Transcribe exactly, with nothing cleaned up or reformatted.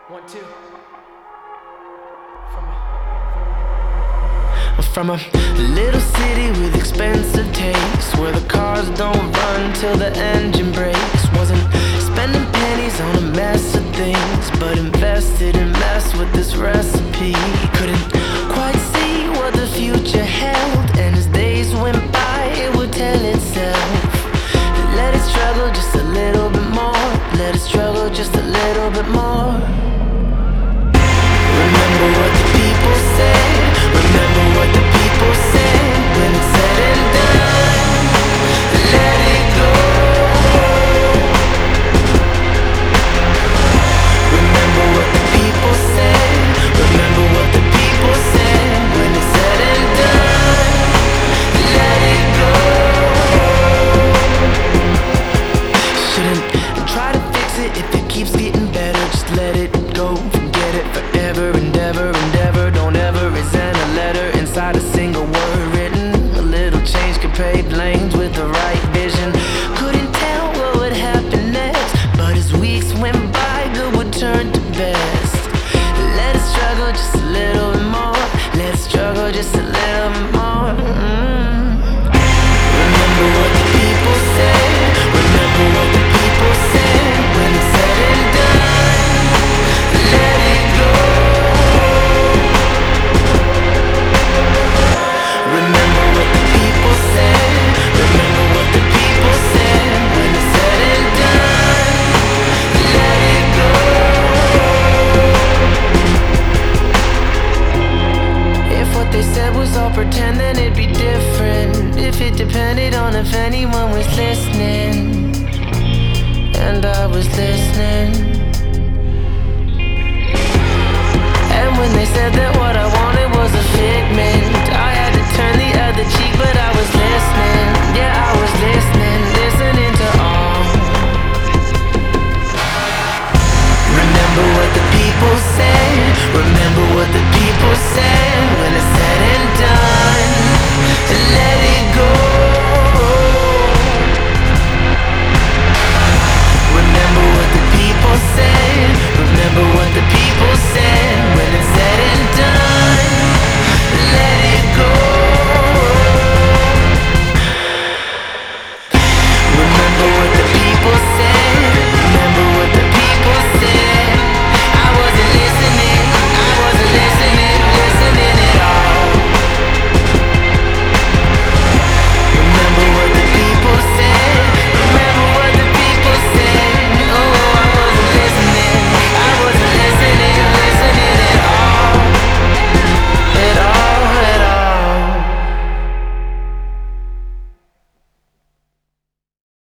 One, two. From a, from a little city with expensive tastes, where the cars don't run till the engine breaks. Wasn't spending pennies on a mess of things, but invested in mess with this recipe. Couldn't quite see what the future held, and as days went by, it would tell itself. Let it struggle just a little bit more. Let it struggle just a little bit more. Remember what the people say. Remember what the people say. When it's said and done, let it go. Remember what the people say. Remember what the people say. When it's said and done, let it go. Shouldn't try to fix it if it keeps getting better. Just let it go. Forget it forever and ever and ever. Don't ever resent a letter inside a single word written. A little change could pave lanes with the right vision. Couldn't tell what would happen next, but as weeks went by, good would turn to best. Let it struggle just a little bit more. Let it struggle just a little bit more. Mm. Remember what the people say. Remember what the people say. When it's said and done, let it go. Remember what the people say. Remember what the people say. When it's said and done, let it go. If what they said was all pretend, then it'd be different. If it depended on if anyone was listening, and I was listening. And when they said that what I wanted was a figment,